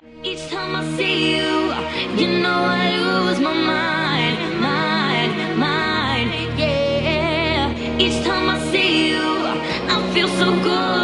Each time I see you, you know I lose my mind, yeah. Each time I see you, I feel so good.